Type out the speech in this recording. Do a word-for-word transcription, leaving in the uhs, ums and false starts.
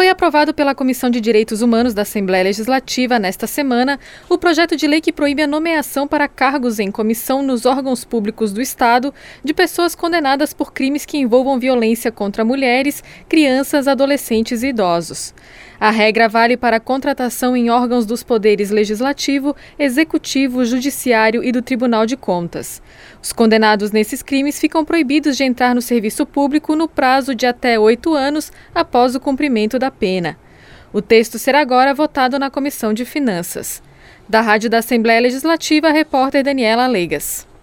Foi aprovado pela Comissão de Direitos Humanos da Assembleia Legislativa nesta semana o projeto de lei que proíbe a nomeação para cargos em comissão nos órgãos públicos do Estado de pessoas condenadas por crimes que envolvam violência contra mulheres, crianças, adolescentes e idosos. A regra vale para a contratação em órgãos dos poderes legislativo, executivo, judiciário e do Tribunal de Contas. Os condenados nesses crimes ficam proibidos de entrar no serviço público no prazo de até oito anos após o cumprimento da pena. O texto será agora votado na Comissão de Finanças. Da Rádio da Assembleia Legislativa, a repórter Daniela Legas.